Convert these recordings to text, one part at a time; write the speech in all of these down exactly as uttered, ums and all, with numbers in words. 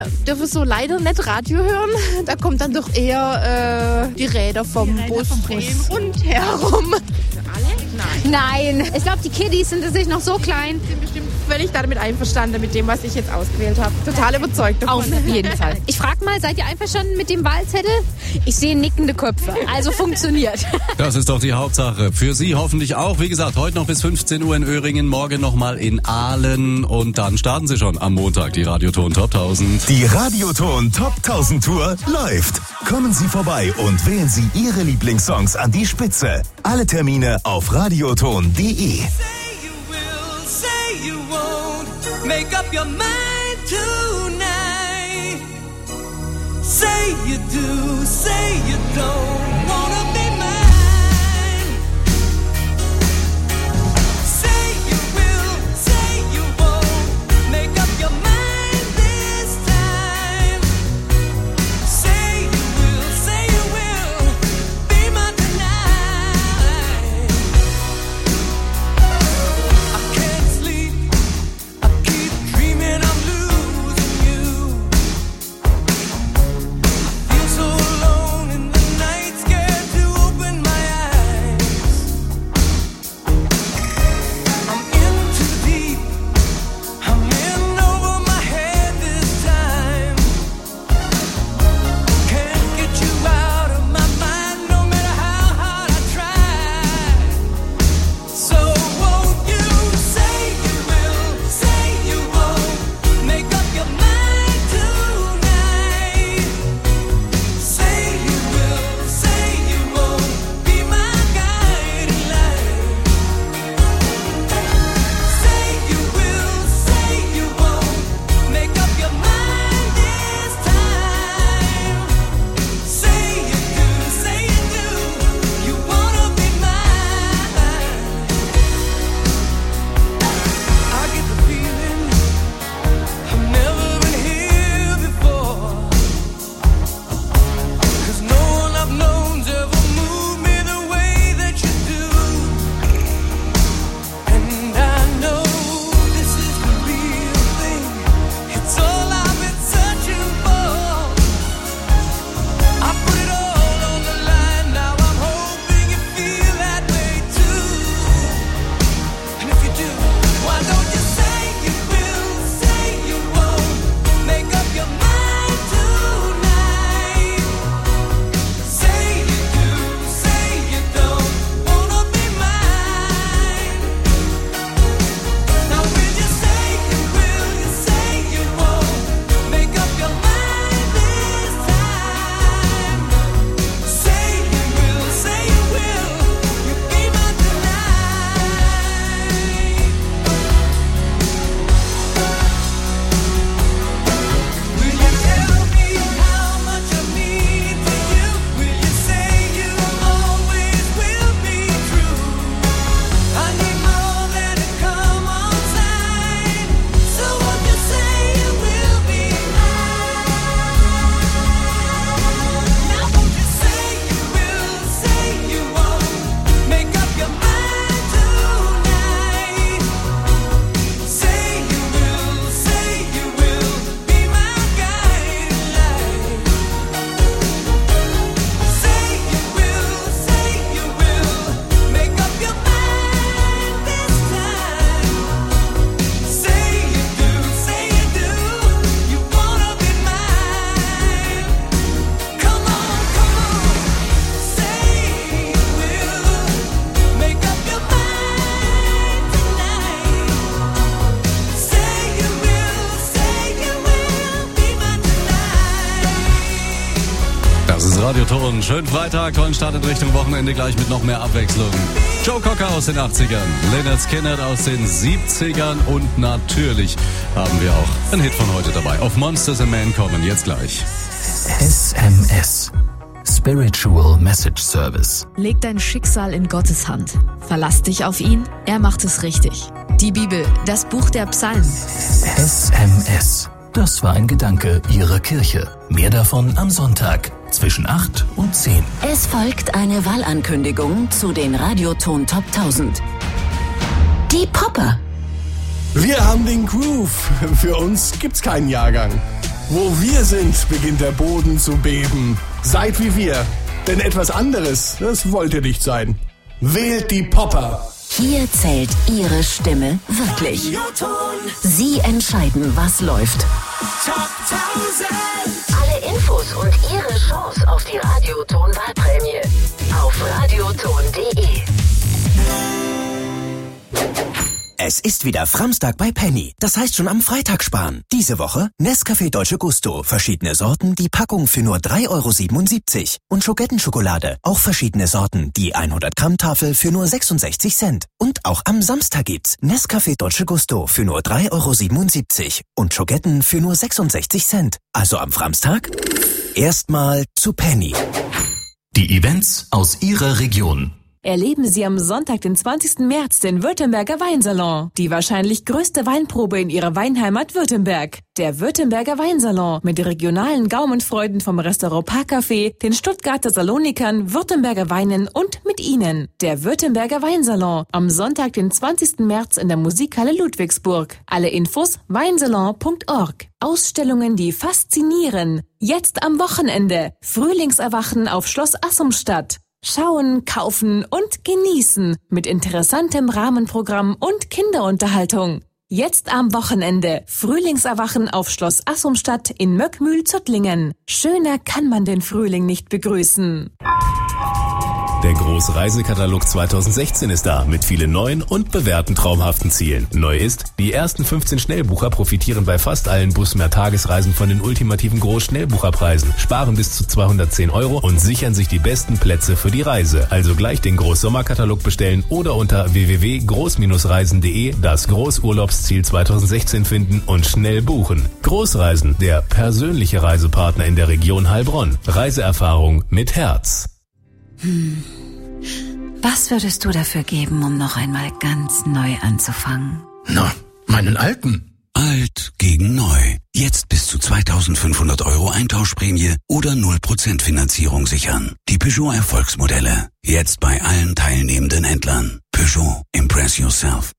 Dürfen so leider nicht Radio hören. Da kommt dann doch eher äh, die Räder vom die Räder Bus vom Bus und herum. Nein. Nein. Ich glaube, die Kiddies sind sich noch so klein. Ich bin bestimmt völlig damit einverstanden mit dem, was ich jetzt ausgewählt habe. Total überzeugt davon. Auf jeden Fall. Ich frage mal, seid ihr einverstanden mit dem Wahlzettel? Ich sehe nickende Köpfe. Also funktioniert. Das ist doch die Hauptsache. Für Sie hoffentlich auch. Wie gesagt, heute noch bis fünfzehn Uhr in Öhringen, morgen nochmal in Aalen. Und dann starten Sie schon am Montag die Radioton Top tausend. Die Radioton Top tausend Tour läuft. Kommen Sie vorbei und wählen Sie Ihre Lieblingssongs an die Spitze. Alle Termine auf radioton punkt de. Make up your mind tonight. Say you do, say you don't wanna be mine. Say you will, say you won't. Make up your mind this time. Say you will, say you will. Be mine tonight. I can't sleep. Dreaming I'm losing you. I feel so alone in the night, scared to open my eyes. I'm in too deep, I'm in over my head this time. Can't get you out of my mind, no matter how hard I try. So won't you say you will, say you won't. Make up your mind tonight. Say you will, say you won't. Be my guiding light. Say you will, say you won't. Make up your mind this time. Say you do, say you do. You wanna be mine. I get the feeling I've never been here before. 'Cause no one I've known's ever moved me the way that you do. And I know this is the real thing. It's all I've been searching for. I put it all on the line. Now I'm hoping you feel that way too. And if you do, why don't you say you will, say you won't. Make up your mind tonight. Say you do, say you don't wanna be mine. Now will you say you will, you say you won't. Make up your mind this time. Say you will, say you will. You be mine tonight. Will you tell me how much I mean to you? Will you say you always will be true? I need more than to come on time. So won't you say you will be mine? Now won't you say you will, say you won't. Make up your mind tonight. Say you will, say you will. Be my guiding light. Say you will, say you will. Make up your mind this time. Say you do, say you do. You wanna be mine. Come on, come on. Say you will. Make up your mind tonight. Say you will, say you will. Be mine tonight. Das ist Radioton. Schönen Freitag und startet Richtung Wochenende gleich mit noch mehr Abwechslung. Joe Cocker aus den achtzigern, Lynyrd Skynyrd aus den siebzigern und natürlich haben wir auch einen Hit von heute dabei. Auf Monsters and Men kommen jetzt gleich. S M S. Spiritual Message Service. Leg dein Schicksal in Gottes Hand. Verlass dich auf ihn, er macht es richtig. Die Bibel, das Buch der Psalmen. S M S. Das war ein Gedanke Ihrer Kirche. Mehr davon am Sonntag zwischen acht und zehn. Es folgt eine Wahlankündigung zu den Radioton Top tausend. Die Popper. Wir haben den Groove. Für uns gibt's keinen Jahrgang. Wo wir sind, beginnt der Boden zu beben. Seid wie wir, denn etwas anderes, das wollt ihr nicht sein. Wählt die Popper. Hier zählt Ihre Stimme wirklich. Sie entscheiden, was läuft. Top tausend. Alle Infos und Ihre Chance auf die Radioton-Wahlprämie auf radioton punkt de. Es ist wieder Framstag bei Penny. Das heißt schon am Freitag sparen. Diese Woche Nescafé Dolce Gusto. Verschiedene Sorten, die Packung für nur drei Euro siebenundsiebzig. Und Schogettenschokolade. Auch verschiedene Sorten, die hundert Gramm Tafel für nur sechsundsechzig Cent. Und auch am Samstag gibt's Nescafé Dolce Gusto für nur drei Euro siebenundsiebzig. Und Schogetten für nur sechsundsechzig Cent. Also am Framstag erstmal zu Penny. Die Events aus Ihrer Region. Erleben Sie am Sonntag, den zwanzigsten März, den Württemberger Weinsalon. Die wahrscheinlich größte Weinprobe in Ihrer Weinheimat Württemberg. Der Württemberger Weinsalon mit regionalen Gaumenfreuden vom Restaurant Parkcafé, den Stuttgarter Salonikern, Württemberger Weinen und mit Ihnen. Der Württemberger Weinsalon am Sonntag, den zwanzigsten März in der Musikhalle Ludwigsburg. Alle Infos weinsalon punkt org. Ausstellungen, die faszinieren. Jetzt am Wochenende. Frühlingserwachen auf Schloss Assumstadt. Schauen, kaufen und genießen mit interessantem Rahmenprogramm und Kinderunterhaltung. Jetzt am Wochenende Frühlingserwachen auf Schloss Assumstadt in Möckmühl-Zuttlingen. Schöner kann man den Frühling nicht begrüßen. Der große Reisekatalog zweitausendsechzehn ist da mit vielen neuen und bewährten traumhaften Zielen. Neu ist, die ersten fünfzehn Schnellbucher profitieren bei fast allen Bus-Mehr-Tagesreisen von den ultimativen Groß-Schnellbucherpreisen, sparen bis zu zweihundertzehn Euro und sichern sich die besten Plätze für die Reise. Also gleich den Großsommerkatalog bestellen oder unter w w w punkt groß reisen punkt de das Großurlaubsziel zweitausendsechzehn finden und schnell buchen. Großreisen, der persönliche Reisepartner in der Region Heilbronn. Reiseerfahrung mit Herz. Hm. Was würdest du dafür geben, um noch einmal ganz neu anzufangen? Na, meinen alten. Alt gegen neu. Jetzt bis zu zweitausendfünfhundert Euro Eintauschprämie oder null Prozent Finanzierung sichern. Die Peugeot Erfolgsmodelle. Jetzt bei allen teilnehmenden Händlern. Peugeot. Impress yourself.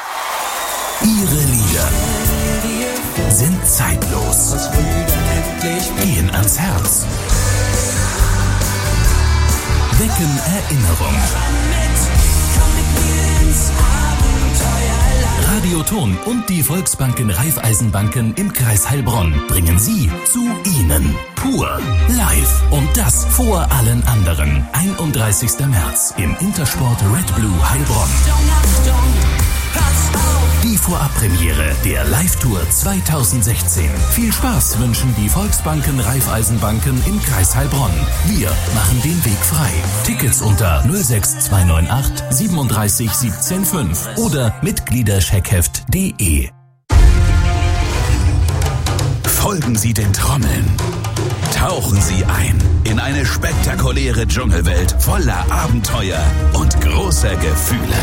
Ihre Lieder sind zeitlos. Gehen ans Herz. Wecken Erinnerungen. Radioton und die Volksbanken Raiffeisenbanken im Kreis Heilbronn bringen Sie zu Ihnen. Pur live. Und das vor allen anderen. einunddreißigsten März im Intersport Red Blue Heilbronn. Die Vorabpremiere der Live-Tour zweitausendsechzehn. Viel Spaß wünschen die Volksbanken Raiffeisenbanken im Kreis Heilbronn. Wir machen den Weg frei. Tickets unter null sechs zwei neun acht siebenunddreißig siebzehn fünf oder Mitgliederscheckheft punkt de. Folgen Sie den Trommeln. Tauchen Sie ein in eine spektakuläre Dschungelwelt voller Abenteuer und großer Gefühle.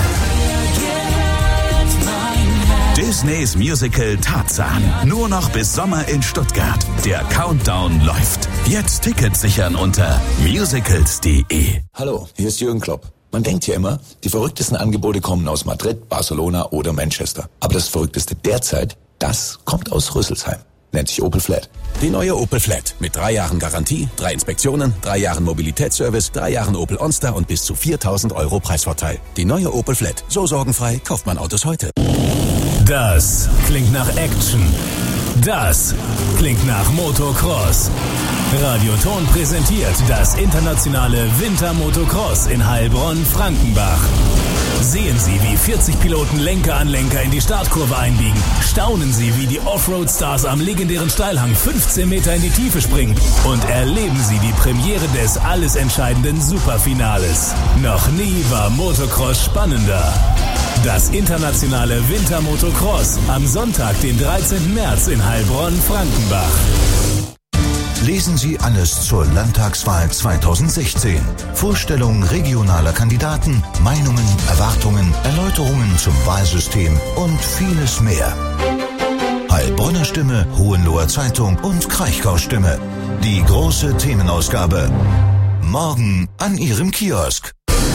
Disneys Musical Tarzan. Nur noch bis Sommer in Stuttgart. Der Countdown läuft. Jetzt Tickets sichern unter musicals punkt de. Hallo, hier ist Jürgen Klopp. Man denkt ja immer, die verrücktesten Angebote kommen aus Madrid, Barcelona oder Manchester. Aber das Verrückteste derzeit, das kommt aus Rüsselsheim. Nennt sich Opel Flat. Die neue Opel Flat mit drei Jahren Garantie, drei Inspektionen, drei Jahren Mobilitätsservice, drei Jahren Opel OnStar und bis zu viertausend Euro Preisvorteil. Die neue Opel Flat. So sorgenfrei kauft man Autos heute. Das klingt nach Action. Das klingt nach Motocross. Radioton präsentiert das internationale Wintermotocross in Heilbronn-Frankenbach. Sehen Sie, wie vierzig Piloten Lenker an Lenker in die Startkurve einbiegen. Staunen Sie, wie die Offroad-Stars am legendären Steilhang fünfzehn Meter in die Tiefe springen. Und erleben Sie die Premiere des alles entscheidenden Superfinales. Noch nie war Motocross spannender. Das internationale Wintermotocross am Sonntag, den dreizehnten März in Heilbronn-Frankenbach. Lesen Sie alles zur Landtagswahl zweitausendsechzehn. Vorstellung regionaler Kandidaten, Meinungen, Erwartungen, Erläuterungen zum Wahlsystem und vieles mehr. Heilbronner Stimme, Hohenloher Zeitung und Kraichgau Stimme. Die große Themenausgabe. Morgen an Ihrem Kiosk.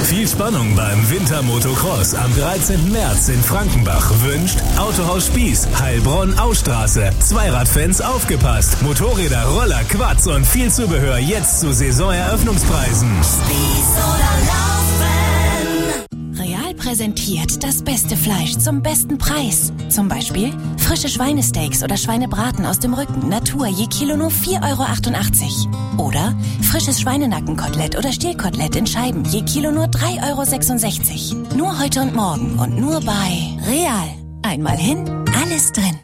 Viel Spannung beim Wintermotocross am dreizehnten März in Frankenbach wünscht Autohaus Spieß, Heilbronn, Ausstraße. Zweiradfans aufgepasst. Motorräder, Roller, Quads und viel Zubehör jetzt zu Saisoneröffnungspreisen. Spieß oder laufen. Real präsentiert das beste Fleisch zum besten Preis. Zum Beispiel frische Schweinesteaks oder Schweinebraten aus dem Rücken, Natur, je Kilo nur vier Euro achtundachtzig. Oder frisches Schweinenackenkotelett oder Stillkotelett in Scheiben, je Kilo nur drei Euro sechsundsechzig. Nur heute und morgen und nur bei Real. Einmal hin, alles drin.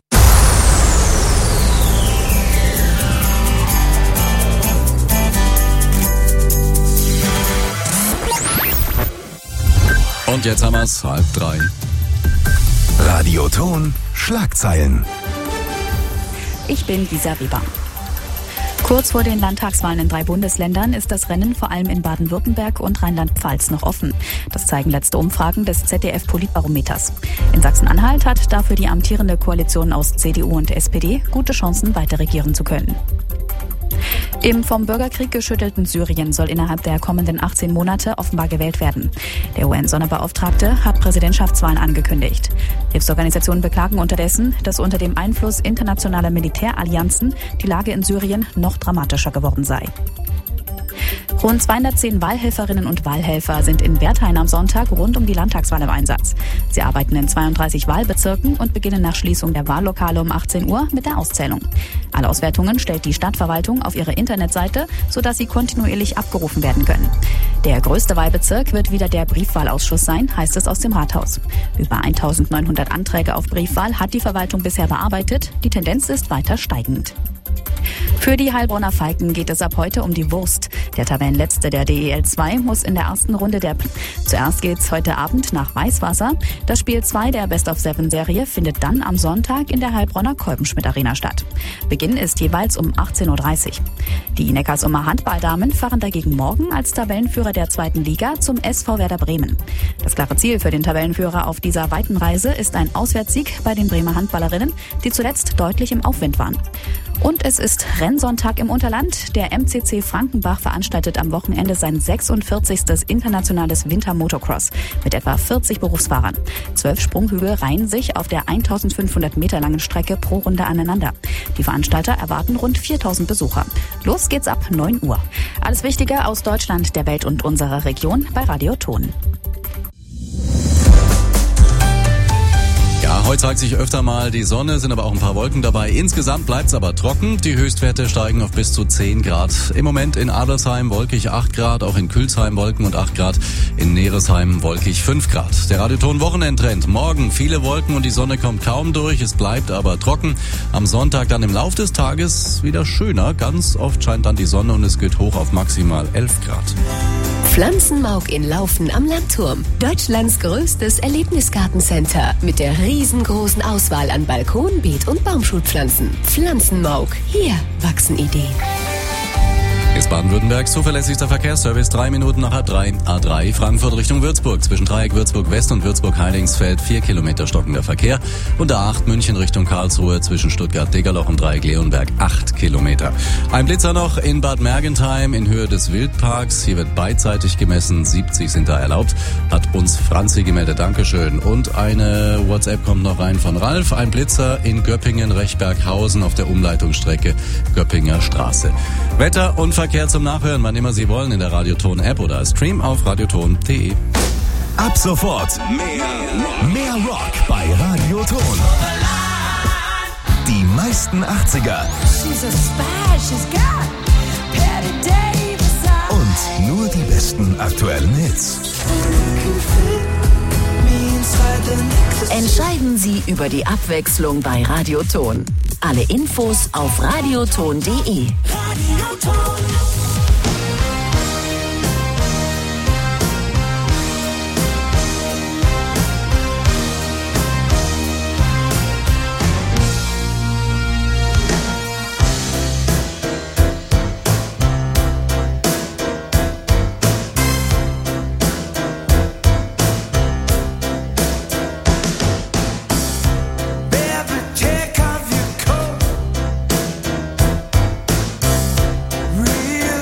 Und jetzt haben wir's, halb drei. Radioton Schlagzeilen. Ich bin Lisa Weber. Kurz vor den Landtagswahlen in drei Bundesländern ist das Rennen vor allem in Baden-Württemberg und Rheinland-Pfalz noch offen. Das zeigen letzte Umfragen des Z D F-Politbarometers. In Sachsen-Anhalt hat dafür die amtierende Koalition aus C D U und S P D gute Chancen, weiter regieren zu können. Im vom Bürgerkrieg geschüttelten Syrien soll innerhalb der kommenden achtzehn Monate offenbar gewählt werden. Der U N-Sonderbeauftragte hat Präsidentschaftswahlen angekündigt. Hilfsorganisationen beklagen unterdessen, dass unter dem Einfluss internationaler Militärallianzen die Lage in Syrien noch dramatischer geworden sei. Rund zweihundertzehn Wahlhelferinnen und Wahlhelfer sind in Wertheim am Sonntag rund um die Landtagswahl im Einsatz. Sie arbeiten in zweiunddreißig Wahlbezirken und beginnen nach Schließung der Wahllokale um achtzehn Uhr mit der Auszählung. Alle Auswertungen stellt die Stadtverwaltung auf ihre Internetseite, sodass sie kontinuierlich abgerufen werden können. Der größte Wahlbezirk wird wieder der Briefwahlausschuss sein, heißt es aus dem Rathaus. Über eintausendneunhundert Anträge auf Briefwahl hat die Verwaltung bisher bearbeitet. Die Tendenz ist weiter steigend. Für die Heilbronner Falken geht es ab heute um die Wurst. Der Tabellenletzte der D E L zwei muss in der ersten Runde der... P- Zuerst geht's heute Abend nach Weißwasser. Das Spiel zwei der Best-of-Seven-Serie findet dann am Sonntag in der Heilbronner Kolbenschmidt-Arena statt. Beginn ist jeweils um achtzehn Uhr dreißig. Die Neckarsumer Handballdamen fahren dagegen morgen als Tabellenführer der zweiten Liga zum S V Werder Bremen. Das klare Ziel für den Tabellenführer auf dieser weiten Reise ist ein Auswärtssieg bei den Bremer Handballerinnen, die zuletzt deutlich im Aufwind waren. Und es ist Rennsonntag im Unterland. Der M C C Frankenbach veranstaltet am Wochenende sein sechsundvierzigstes internationales Wintermotocross mit etwa vierzig Berufsfahrern. Zwölf Sprunghügel reihen sich auf der eintausendfünfhundert Meter langen Strecke pro Runde aneinander. Die Veranstalter erwarten rund viertausend Besucher. Los geht's ab neun Uhr. Alles Wichtige aus Deutschland, der Welt und unserer Region bei Radio Ton. Ja, heute zeigt sich öfter mal die Sonne, sind aber auch ein paar Wolken dabei. Insgesamt bleibt es aber trocken. Die Höchstwerte steigen auf bis zu zehn Grad. Im Moment in Adelsheim wolkig acht Grad, auch in Külsheim Wolken und acht Grad, in Neresheim wolkig fünf Grad. Der Radioton Wochenendtrend. Morgen viele Wolken und die Sonne kommt kaum durch. Es bleibt aber trocken. Am Sonntag dann im Lauf des Tages wieder schöner. Ganz oft scheint dann die Sonne und es geht hoch auf maximal elf Grad. Pflanzenmauk in Laufen am Landturm. Deutschlands größtes Erlebnisgartencenter mit der riesengroßen Auswahl an Balkon-, Beet- und Baumschulpflanzen. Pflanzenmauk. Hier wachsen Ideen. Ist Baden-Württembergs zuverlässigster Verkehrsservice. Drei Minuten nach halb drei. A drei Frankfurt Richtung Würzburg. Zwischen Dreieck Würzburg West und Würzburg Heilingsfeld vier Kilometer stockender Verkehr. Und A acht München Richtung Karlsruhe zwischen Stuttgart-Degerloch und Dreieck Leonberg acht Kilometer. Ein Blitzer noch in Bad Mergentheim in Höhe des Wildparks. Hier wird beidseitig gemessen. siebzig sind da erlaubt. Hat uns Franzi gemeldet. Dankeschön. Und eine WhatsApp kommt noch rein von Ralf. Ein Blitzer in Göppingen-Rechberghausen auf der Umleitungsstrecke Göppinger Straße. Wetter und Verkehr zum Nachhören, wann immer Sie wollen, in der Radioton-App oder Stream auf radioton punkt de. Ab sofort mehr, mehr Rock bei Radioton. Die meisten achtziger und nur die besten aktuellen Hits. Entscheiden Sie über die Abwechslung bei Radioton. Alle Infos auf radioton punkt de. Take off your coat. Real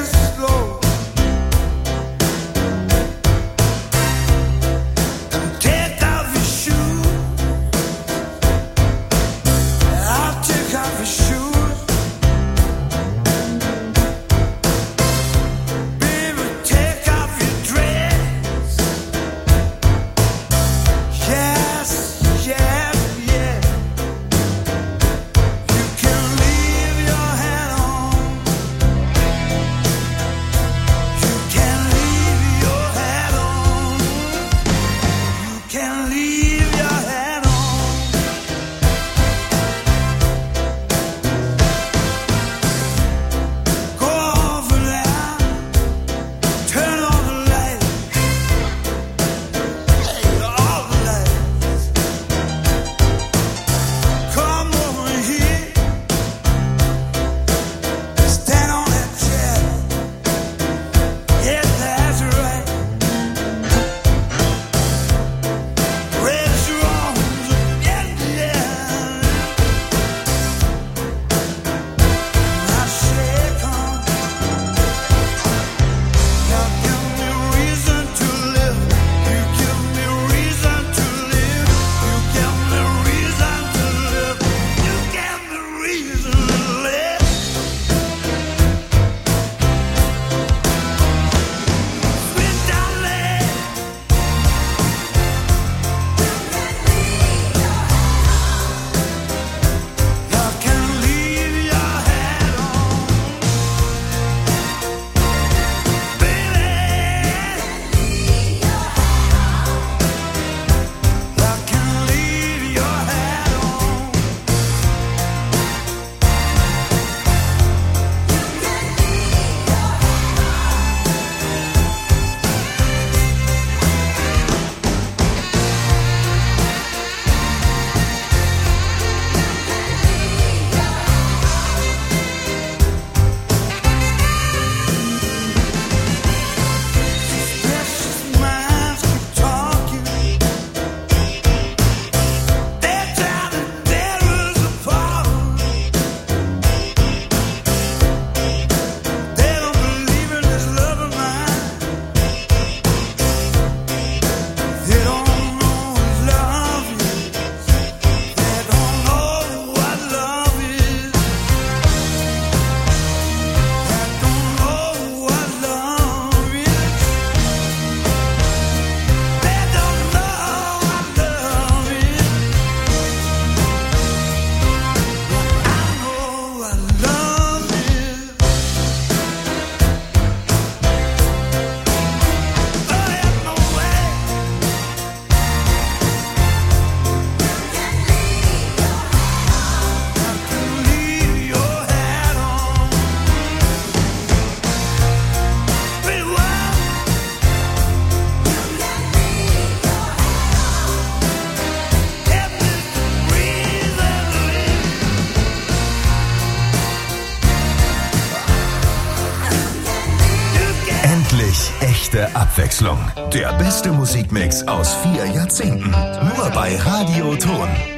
Wirklich echte Abwechslung. Der beste Musikmix aus vier Jahrzehnten. Nur bei Radio Ton.